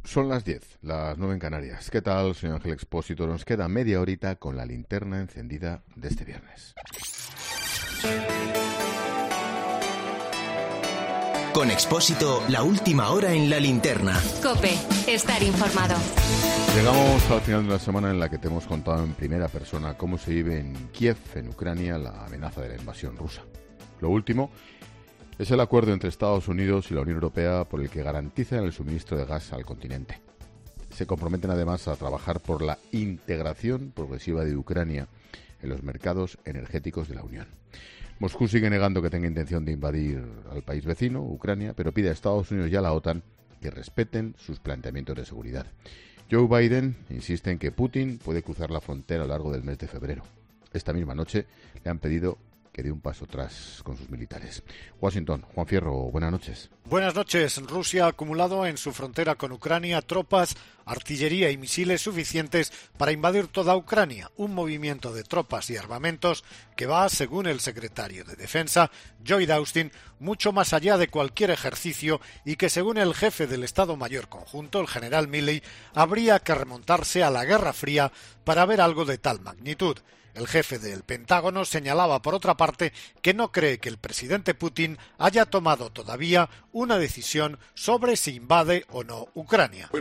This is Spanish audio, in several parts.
Son las 10, las 9 en Canarias. ¿Qué tal? Soy Ángel Expósito. Nos queda media horita con la linterna encendida de este viernes. Con Expósito, la última hora en la linterna. COPE, estar informado. Llegamos al final de una semana en la que te hemos contado en primera persona cómo se vive en Kiev, en Ucrania, la amenaza de la invasión rusa. Lo último es el acuerdo entre Estados Unidos y la Unión Europea por el que garantizan el suministro de gas al continente. Se comprometen además a trabajar por la integración progresiva de Ucrania en los mercados energéticos de la Unión. Moscú sigue negando que tenga intención de invadir al país vecino, Ucrania, pero pide a Estados Unidos y a la OTAN que respeten sus planteamientos de seguridad. Joe Biden insiste en que Putin puede cruzar la frontera a lo largo del mes de febrero. Esta misma noche le han pedido que dé un paso atrás con sus militares. Washington, Juan Fierro, buenas noches. Buenas noches. Rusia ha acumulado en su frontera con Ucrania tropas, artillería y misiles suficientes para invadir toda Ucrania, un movimiento de tropas y armamentos que va, según el secretario de Defensa, Lloyd Austin, mucho más allá de cualquier ejercicio y que, según el jefe del Estado Mayor Conjunto, el general Milley, habría que remontarse a la Guerra Fría para ver algo de tal magnitud. El jefe del Pentágono señalaba, por otra parte, que no cree que el presidente Putin haya tomado todavía una decisión sobre si invade o no Ucrania.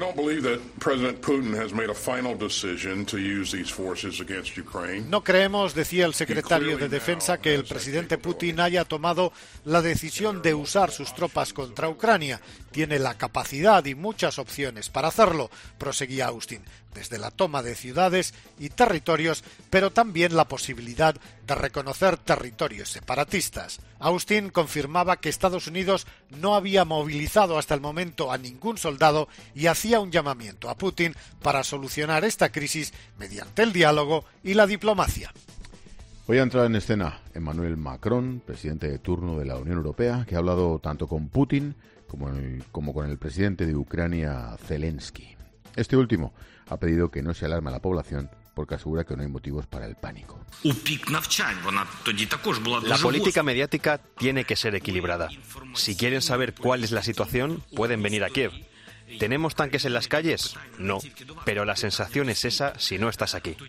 No creemos, decía el secretario de Defensa, que el presidente Putin haya tomado la decisión de usar sus tropas contra Ucrania. Tiene la capacidad y muchas opciones para hacerlo, proseguía Austin, desde la toma de ciudades y territorios, pero también la posibilidad de reconocer territorios separatistas. Austin confirmaba que Estados Unidos no había movilizado hasta el momento a ningún soldado y hacía un llamamiento a Putin para solucionar esta crisis mediante el diálogo y la diplomacia. Hoy ha entrado en escena Emmanuel Macron, presidente de turno de la Unión Europea, que ha hablado tanto con Putin como con el presidente de Ucrania, Zelensky. Este último ha pedido que no se alarme a la población porque asegura que no hay motivos para el pánico. La política mediática tiene que ser equilibrada. Si quieren saber cuál es la situación, pueden venir a Kiev. ¿Tenemos tanques en las calles? No, pero la sensación es esa si no estás aquí.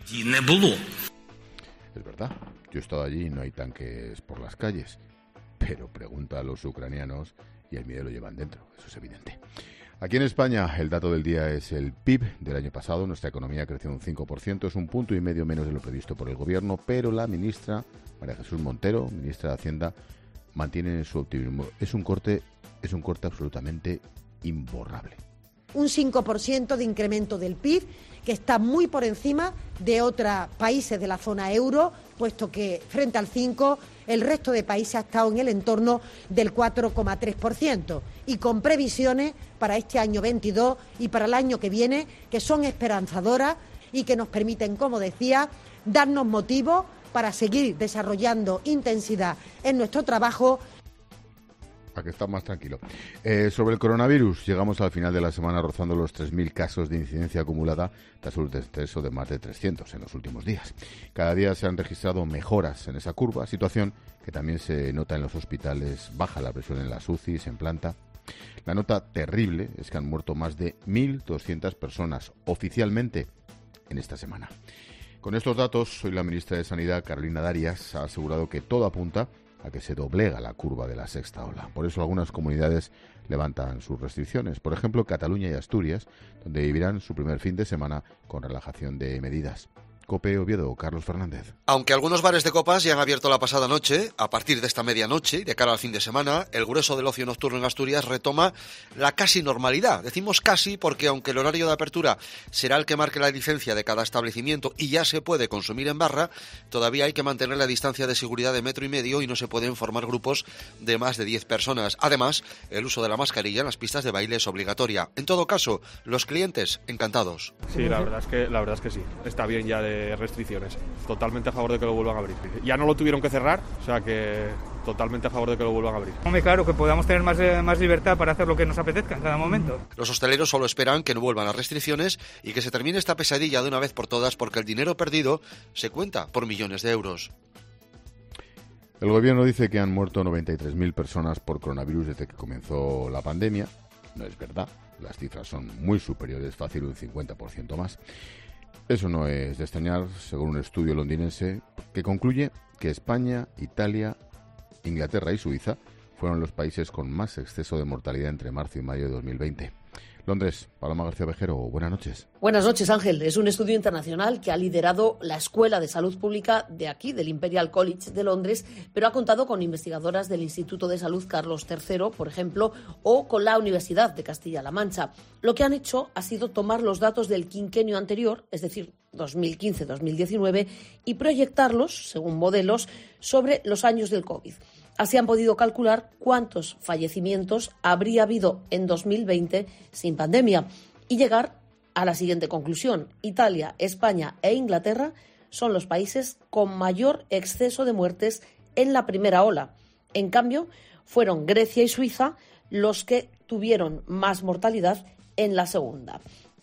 Es verdad, yo he estado allí y no hay tanques por las calles, pero pregunta a los ucranianos y el miedo lo llevan dentro, eso es evidente. Aquí en España el dato del día es el PIB del año pasado. Nuestra economía creció un 5%, es 1,5 puntos menos de lo previsto por el gobierno, pero la ministra María Jesús Montero, ministra de Hacienda, mantiene su optimismo. Es un corte absolutamente imborrable. Un 5% de incremento del PIB, que está muy por encima de otros países de la zona euro, puesto que frente al 5% el resto de países ha estado en el entorno del 4,3%, y con previsiones para este año 22 y para el año que viene que son esperanzadoras y que nos permiten, como decía, darnos motivos para seguir desarrollando intensidad en nuestro trabajo. A que está más tranquilo. Sobre el coronavirus, llegamos al final de la semana rozando los 3.000 casos de incidencia acumulada tras un descenso de más de 300 en los últimos días. Cada día se han registrado mejoras en esa curva, situación que también se nota en los hospitales. Baja la presión en las UCIs, en planta. La nota terrible es que han muerto más de 1.200 personas oficialmente en esta semana. Con estos datos, hoy la ministra de Sanidad, Carolina Darias, ha asegurado que todo apunta a que se doblega la curva de la sexta ola. Por eso algunas comunidades levantan sus restricciones. Por ejemplo, Cataluña y Asturias, donde vivirán su primer fin de semana con relajación de medidas. COPE Oviedo, Carlos Fernández. Aunque algunos bares de copas ya han abierto la pasada noche, a partir de esta medianoche y de cara al fin de semana, el grueso del ocio nocturno en Asturias retoma la casi normalidad. Decimos casi porque aunque el horario de apertura será el que marque la licencia de cada establecimiento y ya se puede consumir en barra, todavía hay que mantener la distancia de seguridad de 1,5 metros y no se pueden formar grupos de más de 10 personas. Además, el uso de la mascarilla en las pistas de baile es obligatoria. En todo caso, los clientes encantados. Sí, la verdad es que sí. Está bien ya de restricciones. Totalmente a favor de que lo vuelvan a abrir. Ya no lo tuvieron que cerrar, o sea que totalmente a favor de que lo vuelvan a abrir. Hombre, claro, que podamos tener más libertad para hacer lo que nos apetezca en cada momento. Los hosteleros solo esperan que no vuelvan las restricciones y que se termine esta pesadilla de una vez por todas, porque el dinero perdido se cuenta por millones de euros. El gobierno dice que han muerto 93.000 personas por coronavirus desde que comenzó la pandemia. No es verdad, las cifras son muy superiores, fácil un 50% más. Eso no es de extrañar, según un estudio londinense que concluye que España, Italia, Inglaterra y Suiza fueron los países con más exceso de mortalidad entre marzo y mayo de 2020. Londres, Paloma García Vejero, buenas noches. Buenas noches, Ángel. Es un estudio internacional que ha liderado la Escuela de Salud Pública de aquí, del Imperial College de Londres, pero ha contado con investigadoras del Instituto de Salud Carlos III, por ejemplo, o con la Universidad de Castilla-La Mancha. Lo que han hecho ha sido tomar los datos del quinquenio anterior, es decir, 2015-2019, y proyectarlos, según modelos, sobre los años del COVID. Así han podido calcular cuántos fallecimientos habría habido en 2020 sin pandemia y llegar a la siguiente conclusión. Italia, España e Inglaterra son los países con mayor exceso de muertes en la primera ola. En cambio, fueron Grecia y Suiza los que tuvieron más mortalidad en la segunda.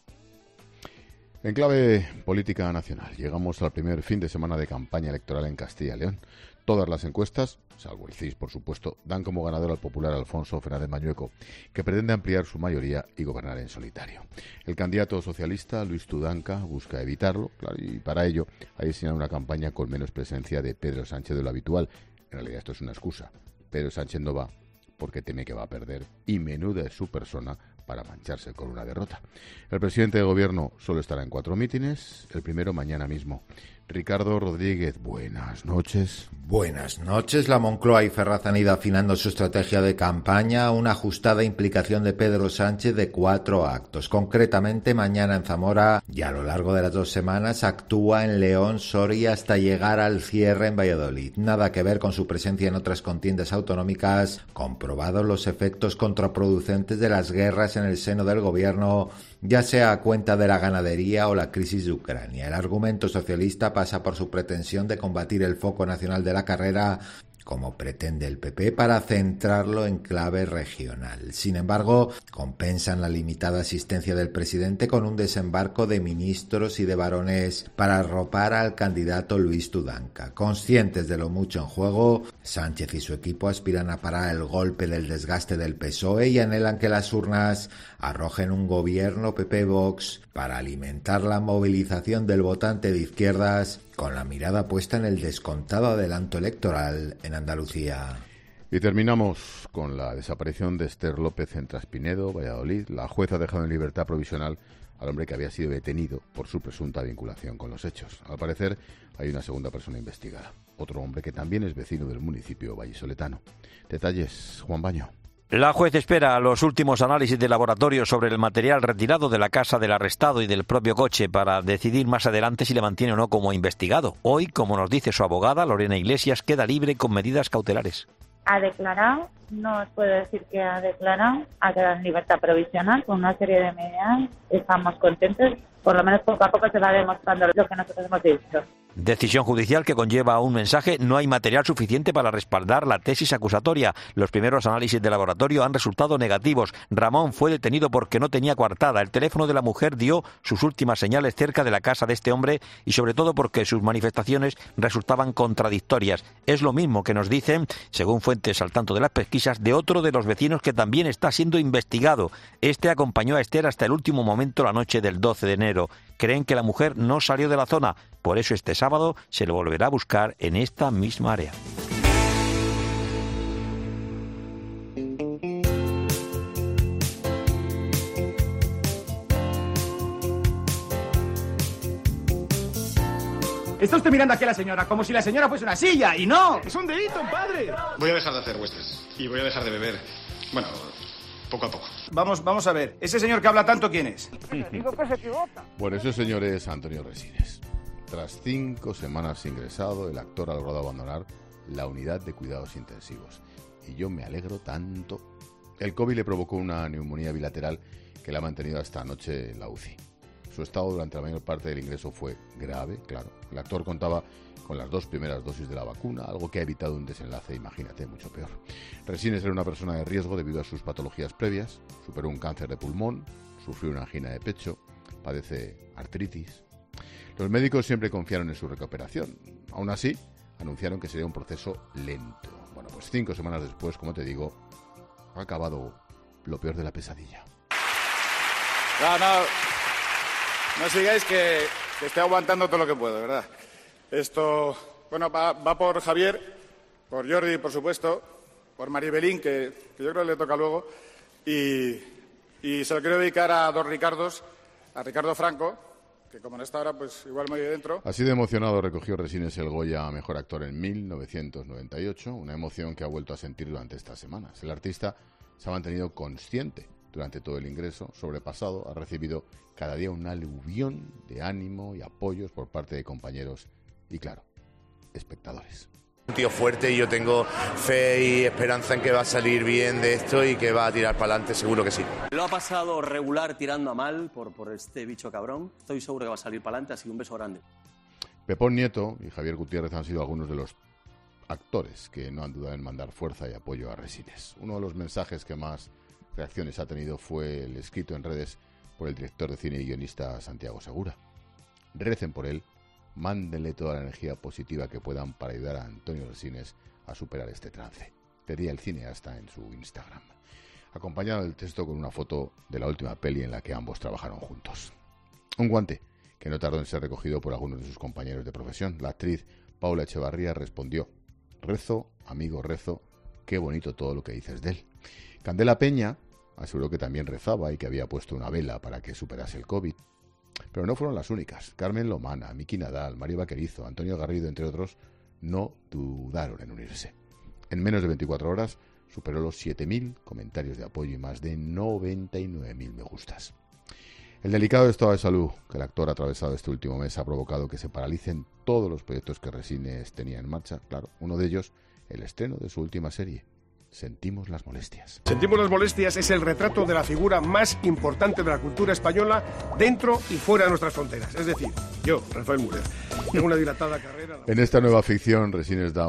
En clave política nacional, llegamos al primer fin de semana de campaña electoral en Castilla y León. Todas las encuestas, salvo el CIS, por supuesto, dan como ganador al popular Alfonso Fernández Mañueco, que pretende ampliar su mayoría y gobernar en solitario. El candidato socialista, Luis Tudanca, busca evitarlo, claro, y para ello ha diseñado una campaña con menos presencia de Pedro Sánchez de lo habitual. En realidad esto es una excusa. Pedro Sánchez no va porque teme que va a perder, y menuda es su persona para mancharse con una derrota. El presidente de gobierno solo estará en 4 mítines, el primero mañana mismo. Ricardo Rodríguez, buenas noches. Buenas noches. La Moncloa y Ferraz han ido afinando su estrategia de campaña, una ajustada implicación de Pedro Sánchez de 4 actos. Concretamente, mañana en Zamora y a lo largo de las 2 semanas actúa en León, Soria, hasta llegar al cierre en Valladolid. Nada que ver con su presencia en otras contiendas autonómicas, comprobados los efectos contraproducentes de las guerras en el seno del gobierno, ya sea a cuenta de la ganadería o la crisis de Ucrania. El argumento socialista pasa por su pretensión de combatir el foco nacional de la carrera, como pretende el PP, para centrarlo en clave regional. Sin embargo, compensan la limitada asistencia del presidente con un desembarco de ministros y de varones para arropar al candidato Luis Tudanca. Conscientes de lo mucho en juego, Sánchez y su equipo aspiran a parar el golpe del desgaste del PSOE y anhelan que las urnas arrojen un gobierno PP-Vox para alimentar la movilización del votante de izquierdas, con la mirada puesta en el descontado adelanto electoral en Andalucía. Y terminamos con la desaparición de Esther López en Traspinedo, Valladolid. La jueza ha dejado en libertad provisional al hombre que había sido detenido por su presunta vinculación con los hechos. Al parecer, hay una segunda persona investigada, otro hombre que también es vecino del municipio vallisoletano. Detalles, Juan Baño. La juez espera los últimos análisis de laboratorio sobre el material retirado de la casa del arrestado y del propio coche para decidir más adelante si le mantiene o no como investigado. Hoy, como nos dice su abogada, Lorena Iglesias, queda libre con medidas cautelares. Ha declarado, no os puedo decir que ha declarado, ha quedado en libertad provisional con una serie de medidas. Estamos contentos, por lo menos poco a poco se va demostrando lo que nosotros hemos dicho. Decisión judicial que conlleva un mensaje: no hay material suficiente para respaldar la tesis acusatoria. Los primeros análisis de laboratorio han resultado negativos. Ramón fue detenido porque no tenía coartada. El teléfono de la mujer dio sus últimas señales cerca de la casa de este hombre y sobre todo porque sus manifestaciones resultaban contradictorias. Es lo mismo que nos dicen, según fuentes al tanto de las pesquisas, de otro de los vecinos que también está siendo investigado. Este acompañó a Esther hasta el último momento la noche del 12 de enero. Creen que la mujer no salió de la zona, por eso este sábado se le volverá a buscar en esta misma área. Está usted mirando aquí a la señora, como si la señora fuese una silla, y no, es un delito, padre. Voy a dejar de hacer huestes y voy a dejar de beber. Bueno, poco a poco. Vamos a ver, ese señor que habla tanto, ¿quién es? Digo que se equivoca. Bueno, ese señor es Antonio Resines. Tras 5 semanas ingresado, el actor ha logrado abandonar la unidad de cuidados intensivos. Y yo me alegro tanto. El COVID le provocó una neumonía bilateral que la ha mantenido hasta anoche en la UCI. Su estado durante la mayor parte del ingreso fue grave, claro. El actor contaba con las 2 primeras dosis de la vacuna, algo que ha evitado un desenlace, imagínate, mucho peor. Resines era una persona de riesgo debido a sus patologías previas. Superó un cáncer de pulmón, sufrió una angina de pecho, padece artritis. Los médicos siempre confiaron en su recuperación. Aún así, anunciaron que sería un proceso lento. Bueno, pues 5 semanas después, como te digo, ha acabado lo peor de la pesadilla. No sigáis que estoy aguantando todo lo que puedo, ¿verdad? Esto, bueno, va por Javier, por Jordi, por supuesto, por Maribelín, que yo creo que le toca luego, y se lo quiero dedicar a dos Ricardos, a Ricardo Franco, que como en esta hora, pues igual me voy dentro. Así de emocionado recogió Resines el Goya a Mejor Actor en 1998, una emoción que ha vuelto a sentir durante estas semanas. El artista se ha mantenido consciente durante todo el ingreso, sobrepasado, ha recibido cada día un aluvión de ánimo y apoyos por parte de compañeros y, claro, espectadores. Un tío fuerte y yo tengo fe y esperanza en que va a salir bien de esto y que va a tirar para adelante, seguro que sí. Lo ha pasado regular tirando a mal por este bicho cabrón. Estoy seguro que va a salir para adelante, así que un beso grande. Pepón Nieto y Javier Gutiérrez han sido algunos de los actores que no han dudado en mandar fuerza y apoyo a Resines. Uno de los mensajes que más reacciones ha tenido fue el escrito en redes por el director de cine y guionista Santiago Segura. Recen por él, mándenle toda la energía positiva que puedan para ayudar a Antonio Resines a superar este trance. Pedía el cineasta en su Instagram, acompañado del texto con una foto de la última peli en la que ambos trabajaron juntos. Un guante que no tardó en ser recogido por algunos de sus compañeros de profesión. La actriz Paula Echevarría respondió: rezo, amigo, rezo, qué bonito todo lo que dices de él. Candela Peña aseguró que también rezaba y que había puesto una vela para que superase el COVID. Pero no fueron las únicas. Carmen Lomana, Miki Nadal, Mario Vaquerizo, Antonio Garrido, entre otros, no dudaron en unirse. En menos de 24 horas superó los 7.000 comentarios de apoyo y más de 99.000 me gustas. El delicado estado de salud que el actor ha atravesado este último mes ha provocado que se paralicen todos los proyectos que Resines tenía en marcha. Claro, uno de ellos, el estreno de su última serie, Sentimos las molestias. Sentimos las molestias es el retrato de la figura más importante de la cultura española dentro y fuera de nuestras fronteras. Es decir, yo, Rafael Müller, tengo una dilatada carrera. En esta nueva ficción, Resines da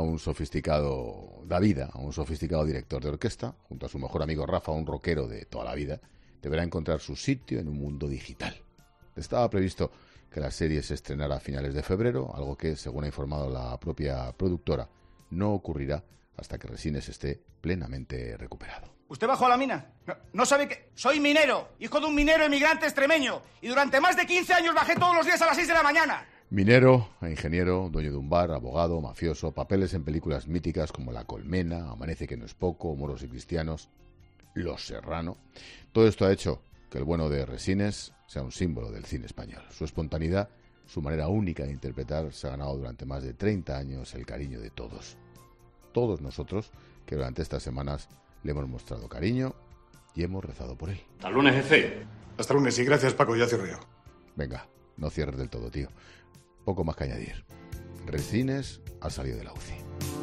vida a un sofisticado director de orquesta. Junto a su mejor amigo Rafa, un rockero de toda la vida, deberá encontrar su sitio en un mundo digital. Estaba previsto que la serie se estrenara a finales de febrero, algo que, según ha informado la propia productora, no ocurrirá hasta que Resines esté plenamente recuperado. ¿Usted bajó a la mina? No sabe que... Soy minero, hijo de un minero emigrante extremeño, y durante más de 15 años bajé todos los días a las 6 de la mañana. Minero, ingeniero, dueño de un bar, abogado, mafioso, papeles en películas míticas como La Colmena, Amanece que no es poco, Moros y cristianos, Los Serrano. Todo esto ha hecho que el bueno de Resines sea un símbolo del cine español. Su espontaneidad, su manera única de interpretar, se ha ganado durante más de 30 años el cariño de todos. Todos nosotros que durante estas semanas le hemos mostrado cariño y hemos rezado por él. Hasta el lunes, jefe. Hasta el lunes y gracias, Paco, ya cierro yo. Venga, no cierres del todo, tío. Poco más que añadir. Resines ha salido de la UCI.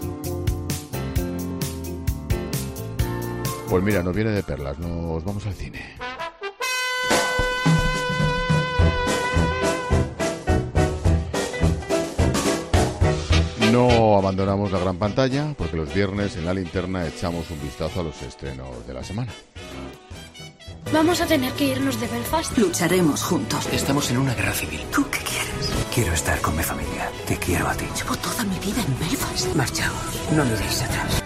Pues mira, nos viene de perlas, nos vamos al cine. No abandonamos la gran pantalla porque los viernes en La Linterna echamos un vistazo a los estrenos de la semana. Vamos a tener que irnos de Belfast. Lucharemos juntos. Estamos en una guerra civil. ¿Tú qué quieres? Quiero estar con mi familia. Te quiero a ti. Llevo toda mi vida en Belfast. Marchaos. No miréis atrás.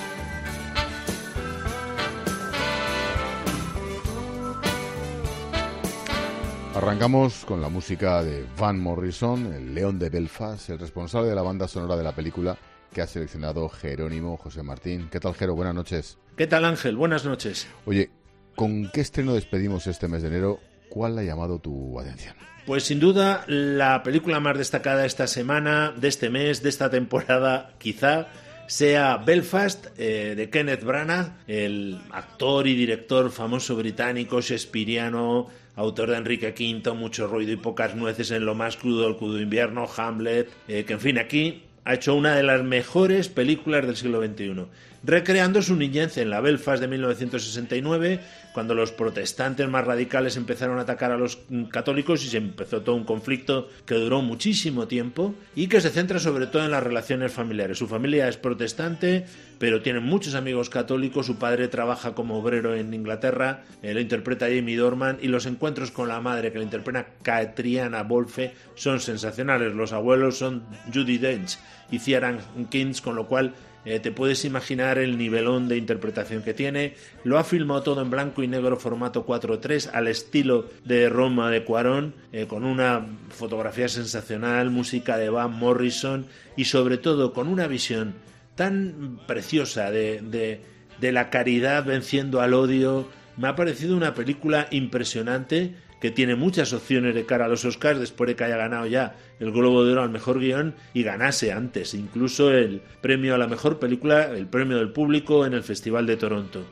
Arrancamos con la música de Van Morrison, el León de Belfast, el responsable de la banda sonora de la película que ha seleccionado Jerónimo José Martín. ¿Qué tal, Jero? Buenas noches. ¿Qué tal, Ángel? Buenas noches. Oye, ¿con qué estreno despedimos este mes de enero? ¿Cuál ha llamado tu atención? Pues sin duda la película más destacada esta semana, de este mes, de esta temporada, quizá sea Belfast, de Kenneth Branagh, el actor y director famoso británico, shakespeariano, autor de Enrique V, Mucho ruido y pocas nueces en lo más crudo del crudo invierno, Hamlet, que en fin, aquí ha hecho una de las mejores películas del siglo XXI, recreando su niñez en la Belfast de 1969, cuando los protestantes más radicales empezaron a atacar a los católicos y se empezó todo un conflicto que duró muchísimo tiempo y que se centra sobre todo en las relaciones familiares. Su familia es protestante, pero tiene muchos amigos católicos, su padre trabaja como obrero en Inglaterra, lo interpreta Jamie Dornan, y los encuentros con la madre, que la interpreta Catriona Wolfe, son sensacionales. Los abuelos son Judi Dench y Ciaran Kings, con lo cual te puedes imaginar el nivelón de interpretación que tiene. Lo ha filmado todo en blanco y negro, formato 4:3, al estilo de Roma de Cuarón, con una fotografía sensacional, música de Van Morrison y sobre todo con una visión tan preciosa de la caridad venciendo al odio. Me ha parecido una película impresionante, que tiene muchas opciones de cara a los Oscars después de que haya ganado ya el Globo de Oro al mejor guión y ganase antes incluso el premio a la mejor película, el premio del público en el Festival de Toronto.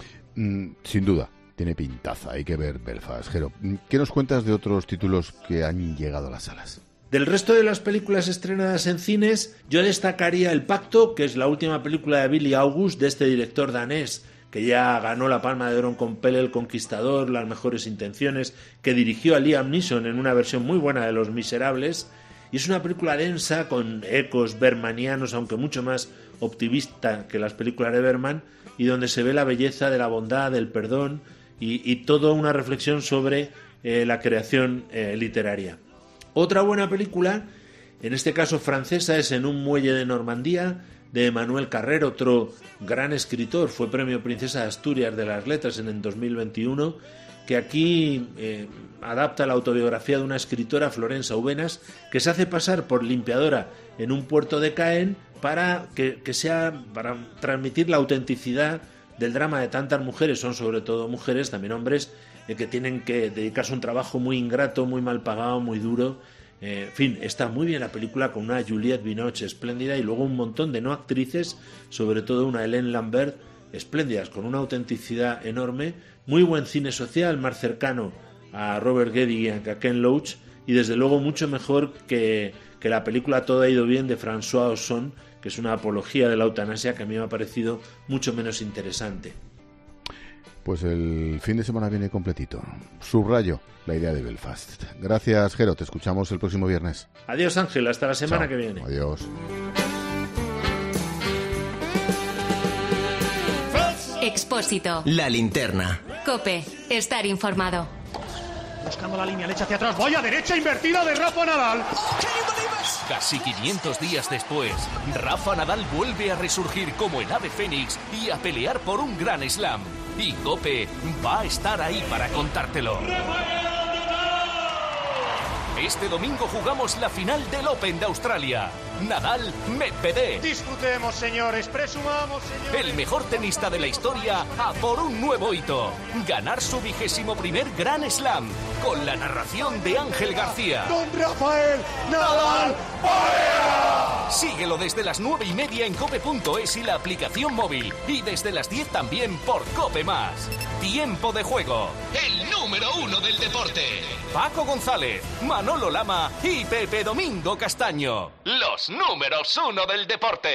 Sin duda, tiene pintaza, hay que ver Belfast. Jero, ¿qué nos cuentas de otros títulos que han llegado a las salas? Del resto de las películas estrenadas en cines, yo destacaría El Pacto, que es la última película de Billy August, de este director danés, que ya ganó la Palma de Oro con Pele el Conquistador, Las mejores intenciones, que dirigió a Liam Neeson en una versión muy buena de Los Miserables, y es una película densa con ecos bermanianos, aunque mucho más optimista que las películas de Berman, y donde se ve la belleza de la bondad, del perdón y toda una reflexión sobre la creación literaria. Otra buena película, en este caso francesa, es En un muelle de Normandía, de Emmanuel Carrère, otro gran escritor, fue premio Princesa de Asturias de las Letras en el 2021, que aquí adapta la autobiografía de una escritora, Florensa Ubenas, que se hace pasar por limpiadora en un puerto de Caen para transmitir la autenticidad del drama de tantas mujeres, son sobre todo mujeres, también hombres, que tienen que dedicarse a un trabajo muy ingrato, muy mal pagado, muy duro. En fin, está muy bien la película, con una Juliette Binoche espléndida y luego un montón de no actrices, sobre todo una Hélène Lambert, espléndidas, con una autenticidad enorme. Muy buen cine social, más cercano a Robert Geddy y a Ken Loach, y desde luego mucho mejor que la película Todo ha ido bien de François Ozon, que es una apología de la eutanasia que a mí me ha parecido mucho menos interesante. Pues el fin de semana viene completito. Subrayo la idea de Belfast. Gracias, Jero. Te escuchamos el próximo viernes. Adiós, Ángel. Hasta la semana Chao. que viene. Adiós. Expósito. La linterna. COPE. Estar informado. Buscando la línea, le echa hacia atrás. Vaya derecha invertida de Rafa Nadal. Casi 500 días después, Rafa Nadal vuelve a resurgir como el ave fénix y a pelear por un gran slam. Y COPE va a estar ahí para contártelo. Este domingo jugamos la final del Open de Australia. Nadal-Medvedev. Disfrutemos, señores, presumamos, señores. El mejor tenista de la historia a por un nuevo hito. Ganar su 21º Grand Slam. Con la narración de Ángel García. Don Rafael Nadal Barea. Síguelo desde las 9:30 en cope.es y la aplicación móvil. Y desde las 10 también por COPE+. Tiempo de juego. El número 1 del deporte. Paco González, Manolo Lama y Pepe Domingo Castaño. Los números 1 del deporte.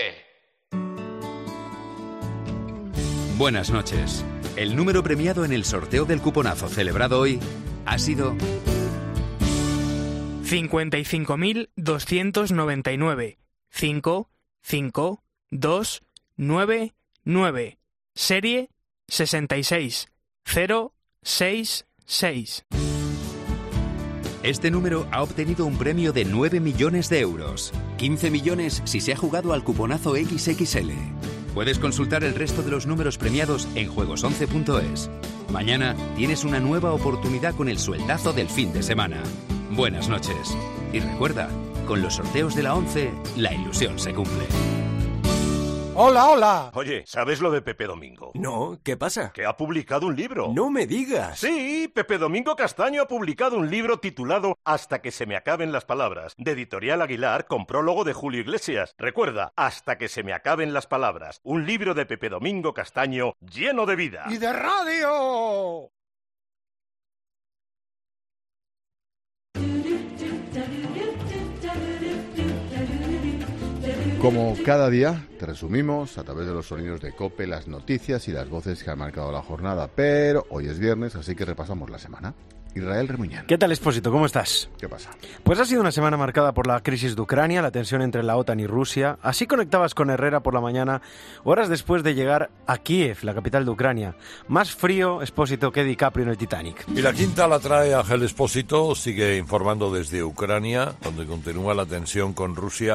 Buenas noches. El número premiado en el sorteo del cuponazo celebrado hoy ha sido 55.299. 55299. Serie 66066. Este número ha obtenido un premio de 9 millones de euros. 15 millones si se ha jugado al cuponazo XXL. Puedes consultar el resto de los números premiados en juegos11.es. Mañana tienes una nueva oportunidad con el sueldazo del fin de semana. Buenas noches. Y recuerda, con los sorteos de la 11, la ilusión se cumple. ¡Hola, hola! Oye, ¿sabes lo de Pepe Domingo? No, ¿qué pasa? Que ha publicado un libro. ¡No me digas! Sí, Pepe Domingo Castaño ha publicado un libro titulado Hasta que se me acaben las palabras, de Editorial Aguilar, con prólogo de Julio Iglesias. Recuerda, Hasta que se me acaben las palabras, un libro de Pepe Domingo Castaño lleno de vida. ¡Y de radio! Como cada día, te resumimos a través de los sonidos de COPE las noticias y las voces que han marcado la jornada. Pero hoy es viernes, así que repasamos la semana. Israel Remuñán. ¿Qué tal, Expósito? ¿Cómo estás? ¿Qué pasa? Pues ha sido una semana marcada por la crisis de Ucrania, la tensión entre la OTAN y Rusia. Así conectabas con Herrera por la mañana, horas después de llegar a Kiev, la capital de Ucrania. Más frío, Expósito, que DiCaprio en el Titanic. Y la quinta la trae Ángel Expósito, sigue informando desde Ucrania, donde continúa la tensión con Rusia.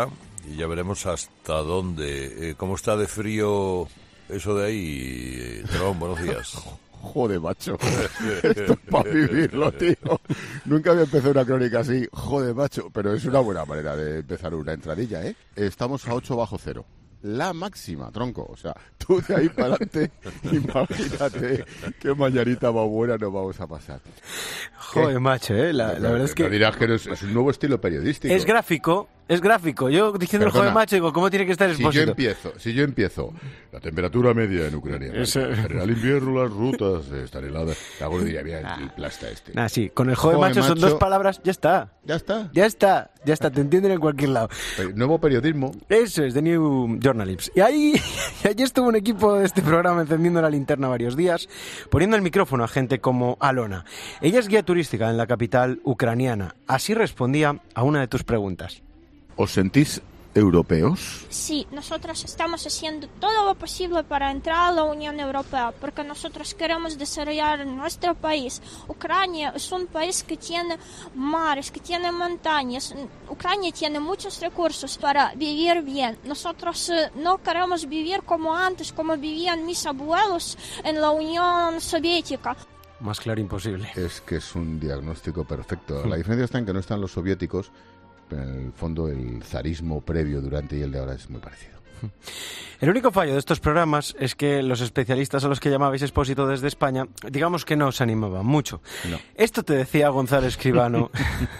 y ya veremos hasta dónde. ¿Cómo está de frío eso de ahí, Tron? Buenos días. Joder, macho. Esto es para vivirlo, tío. Nunca había empezado una crónica así. Joder, macho. Pero es una buena manera de empezar una entradilla, ¿eh? Estamos a 8 bajo cero. La máxima, tronco. O sea, tú de ahí para adelante, imagínate qué mañanita más buena nos vamos a pasar. Joder, macho, la verdad es que... No dirás que es un nuevo estilo periodístico. Es gráfico. Yo diciendo el joven macho, digo, ¿cómo tiene que estar Expósito? Si yo empiezo, la temperatura media en Ucrania, en el invierno las rutas están heladas. Alguno diría, mira, el plasta este. Sí, con el joven macho son 2 palabras, ya está. Ya está, te entienden en cualquier lado. Nuevo periodismo. Eso es, The New Journalism. Y allí estuvo un equipo de este programa encendiendo la linterna varios días, poniendo el micrófono a gente como Alona. Ella es guía turística en la capital ucraniana. Así respondía a una de tus preguntas. ¿Os sentís europeos? Sí, nosotros estamos haciendo todo lo posible para entrar a la Unión Europea, porque nosotros queremos desarrollar nuestro país. Ucrania es un país que tiene mares, que tiene montañas. Ucrania tiene muchos recursos para vivir bien. Nosotros no queremos vivir como antes, como vivían mis abuelos en la Unión Soviética. Más claro imposible. Es que es un diagnóstico perfecto. La diferencia está en que no están los soviéticos, pero en el fondo el zarismo previo, durante y el de ahora es muy parecido. El único fallo de estos programas es que los especialistas a los que llamabais Expósito desde España, digamos que no os animaban mucho. No. Esto te decía Gonzalo Escribano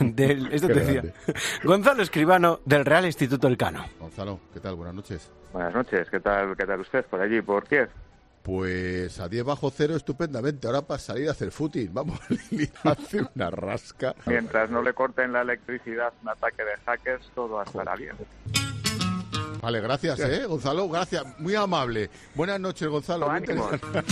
Gonzalo Escribano del Real Instituto Elcano. Gonzalo, ¿qué tal? Buenas noches. Buenas noches, ¿qué tal usted por allí, por Kiev? Pues a 10 bajo cero estupendamente. Ahora para salir a hacer footing, vamos, a hacer una rasca. Mientras no le corten la electricidad, un ataque de hackers, todo estará bien. Vale, gracias, Gonzalo, gracias, muy amable. Buenas noches, Gonzalo. ¡Ánimo!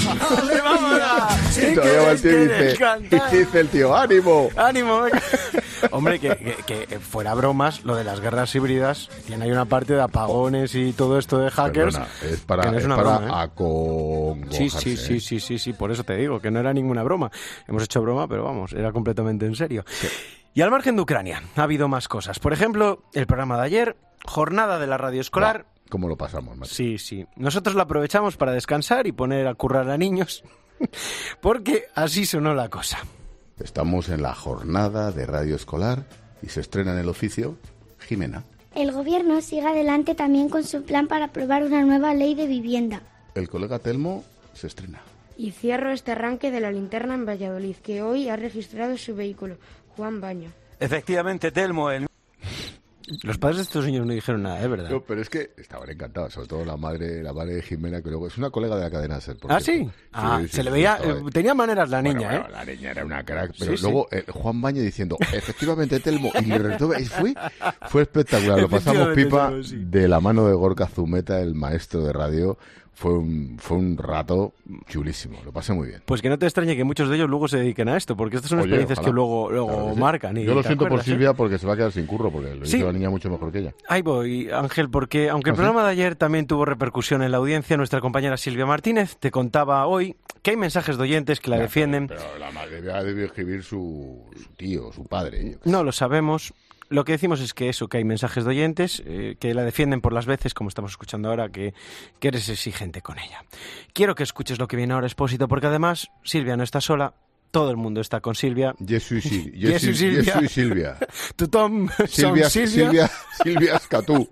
Sí, todavía va el tío y dice el tío, ¡ánimo! ¡Ánimo! Hombre, que fuera bromas, lo de las guerras híbridas, tiene ahí una parte de apagones y todo esto de hackers. Perdona, es para acongojarse. Sí, por eso te digo, que no era ninguna broma. Hemos hecho broma, pero vamos, era completamente en serio. Sí. Y al margen de Ucrania, ha habido más cosas. Por ejemplo, el programa de ayer, jornada de la radio escolar. ¿Cómo lo pasamos, macho? Sí. Nosotros la aprovechamos para descansar y poner a currar a niños, porque así sonó la cosa. Estamos en la jornada de radio escolar y se estrena en el oficio Jimena. El gobierno sigue adelante también con su plan para aprobar una nueva ley de vivienda. El colega Telmo se estrena. Y cierro este arranque de la linterna en Valladolid, que hoy ha registrado su vehículo, Juan Baño. Efectivamente, Telmo, Los padres de estos niños no dijeron nada, ¿verdad? No, pero es que estaban encantados, sobre todo la madre de Jimena, que luego es una colega de la cadena SER. ¿Sí? Se le veía, tenía maneras la niña, bueno, la niña era una crack, pero luego Juan Baño diciendo, efectivamente, Telmo, y le retuve, fue espectacular, lo pasamos pipa de la mano de Gorka Zumeta, el maestro de radio. Fue un rato chulísimo, lo pasé muy bien. Pues que no te extrañe que muchos de ellos luego se dediquen a esto, porque estas son experiencias que luego marcan. Yo lo siento por Silvia porque se va a quedar sin curro, porque lo hizo la niña mucho mejor que ella. Ahí voy, Ángel, porque aunque el programa de ayer también tuvo repercusión en la audiencia, nuestra compañera Silvia Martínez te contaba hoy que hay mensajes de oyentes que la defienden. Pero la madre debe escribir su tío, su padre. No lo sabemos. Lo que decimos es que hay mensajes de oyentes que la defienden por las veces, como estamos escuchando ahora, que eres exigente con ella. Quiero que escuches lo que viene ahora, Expósito, porque además Silvia no está sola, todo el mundo está con Silvia. Yo soy Silvia. Tu Tom Silvia Escatú.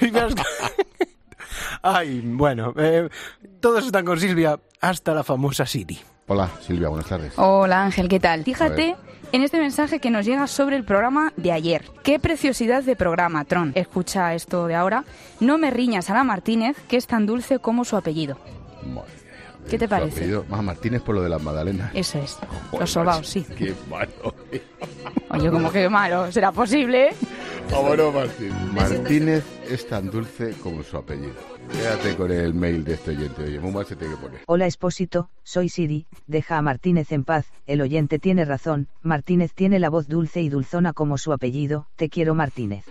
Ay, bueno, todos están con Silvia, hasta la famosa Siri. Hola, Silvia, buenas tardes. Hola, Ángel, ¿qué tal? Fíjate en este mensaje que nos llega sobre el programa de ayer. ¡Qué preciosidad de programa, Tron! Escucha esto de ahora. No me riñas a la Martínez, que es tan dulce como su apellido. ¿Qué te parece? Apellido, Martínez por lo de las magdalenas. Eso es. Los sobaos, sí. Qué malo. Oye, ¿cómo que malo? ¿Será posible? Bueno, Martínez es tan dulce como su apellido. Quédate con el mail de este oyente. Oye, muy mal se tiene que poner. Hola, Expósito, soy Siri. Deja a Martínez en paz. El oyente tiene razón. Martínez tiene la voz dulce y dulzona como su apellido. Te quiero, Martínez.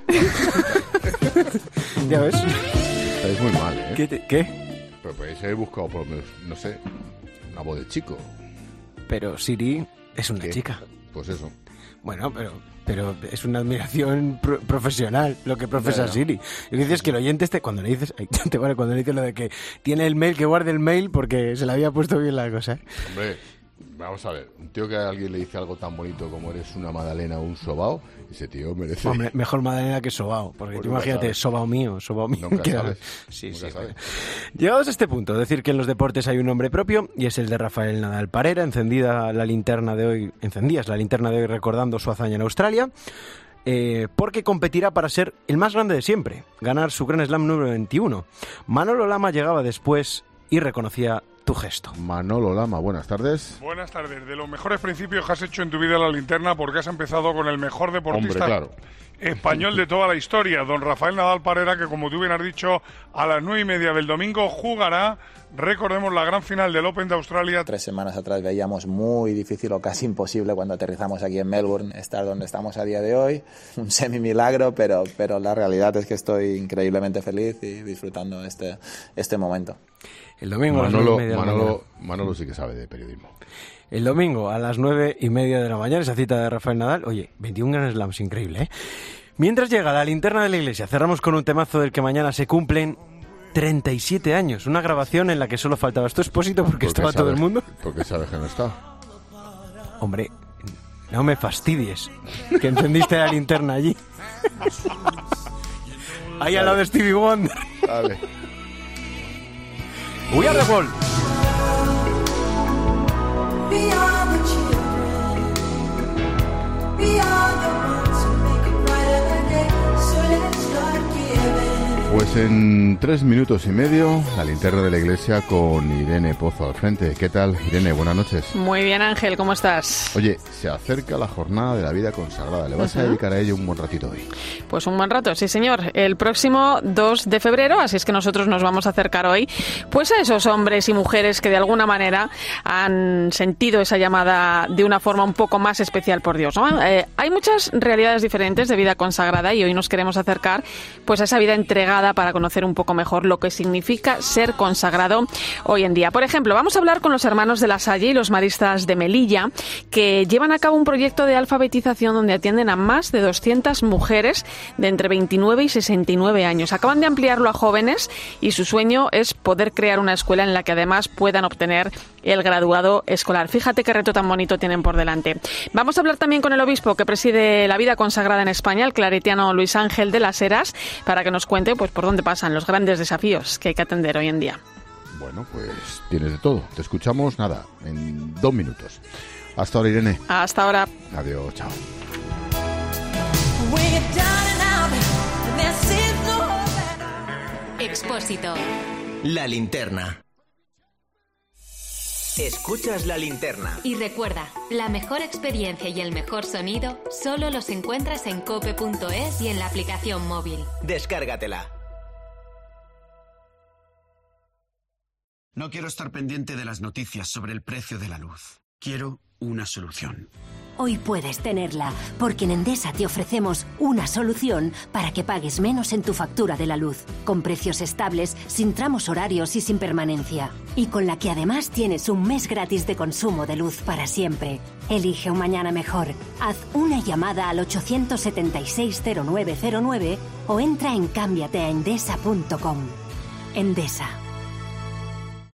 ¿Ya ves? Estáis muy mal, ¿eh? ¿Qué? Pero podéis haber buscado por lo menos, no sé, una voz de chico. Pero Siri es una chica. Pues eso. Bueno, pero es una admiración profesional lo que profesa Siri. Lo que dices es que el oyente cuando le dices cuando le dices lo de que tiene el mail, que guarde el mail porque se le había puesto bien la cosa. Hombre, vamos a ver, un tío que a alguien le dice algo tan bonito como eres una magdalena o un sobao, ese tío merece... Hombre, mejor magdalena que sobao, porque tú imagínate, sobao mío. Nunca sabes. Sí. Llegados a este punto, decir que en los deportes hay un nombre propio y es el de Rafael Nadal Parera. Encendías la linterna de hoy recordando su hazaña en Australia, porque competirá para ser el más grande de siempre, ganar su Grand Slam número 21. Manolo Lama llegaba después y reconocía tu gesto. Manolo Lama, buenas tardes. Buenas tardes. De los mejores principios que has hecho en tu vida en la linterna, porque has empezado con el mejor deportista español de toda la historia, don Rafael Nadal Parera, que como tú bien has dicho, a las 9:30 del domingo jugará, recordemos, la gran final del Open de Australia. 3 semanas atrás veíamos muy difícil o casi imposible cuando aterrizamos aquí en Melbourne estar donde estamos a día de hoy. Un semi-milagro, pero la realidad es que estoy increíblemente feliz y disfrutando este momento. El domingo Manolo sí que sabe de periodismo. El domingo a las 9:30 de la mañana, esa cita de Rafael Nadal. Oye, 21 Grand Slams, increíble, ¿eh? Mientras llega la linterna de la iglesia, cerramos con un temazo del que mañana se cumplen 37 años. Una grabación en la que solo faltabas tu Expósito porque estaba todo el mundo. Porque sabes que no está. Hombre, no me fastidies, que encendiste la linterna allí. Ahí al lado de Stevie Wonder. Dale. We are the world. We are the children. We are the ones who make it brighter than day. So let's start giving. Pues en 3 minutos y medio, la linterna de la iglesia con Irene Pozo al frente. ¿Qué tal, Irene? Buenas noches. Muy bien, Ángel, ¿cómo estás? Oye, se acerca la jornada de la vida consagrada. ¿Le vas a dedicar a ello un buen ratito hoy? Pues un buen rato, sí señor. El próximo 2 de febrero, así es que nosotros nos vamos a acercar hoy pues a esos hombres y mujeres que de alguna manera han sentido esa llamada de una forma un poco más especial por Dios, ¿no? Hay muchas realidades diferentes de vida consagrada y hoy nos queremos acercar pues a esa vida entregada para conocer un poco mejor lo que significa ser consagrado hoy en día. Por ejemplo, vamos a hablar con los hermanos de La Salle y los maristas de Melilla, que llevan a cabo un proyecto de alfabetización donde atienden a más de 200 mujeres de entre 29 y 69 años. Acaban de ampliarlo a jóvenes y su sueño es poder crear una escuela en la que además puedan obtener el graduado escolar. Fíjate qué reto tan bonito tienen por delante. Vamos a hablar también con el obispo que preside la vida consagrada en España, el claretiano Luis Ángel de las Heras, para que nos cuente pues por dónde pasan los grandes desafíos que hay que atender hoy en día. Bueno, pues tienes de todo. Te escuchamos, en 2 minutos. Hasta ahora, Irene. Hasta ahora. Adiós, chao. Expósito. La linterna. Escuchas la linterna. Y recuerda, la mejor experiencia y el mejor sonido solo los encuentras en cope.es y en la aplicación móvil. Descárgatela. No quiero estar pendiente de las noticias sobre el precio de la luz. Quiero una solución. Hoy puedes tenerla, porque en Endesa te ofrecemos una solución para que pagues menos en tu factura de la luz, con precios estables, sin tramos horarios y sin permanencia. Y con la que además tienes un mes gratis de consumo de luz para siempre. Elige un mañana mejor. Haz una llamada al 876-0909 o entra en cambiateaendesa.com. Endesa.